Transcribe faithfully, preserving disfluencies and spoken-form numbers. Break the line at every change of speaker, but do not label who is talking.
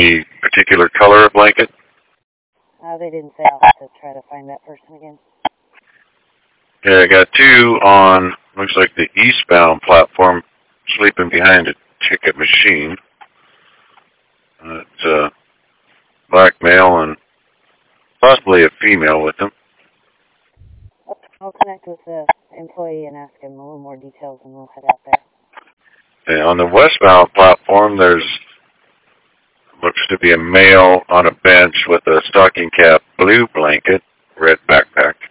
Any particular color of blanket?
Uh, they didn't say. I'll have to try to find that person again.
Yeah, I got two on, looks like the eastbound platform, sleeping behind a ticket machine. Uh, it's a black male and possibly a female with them.
Okay, I'll connect with the employee and ask him a little more details, and we'll head out there.
And on the westbound platform, there's looks to be a male on a bench with a stocking cap blue blanket, red backpack.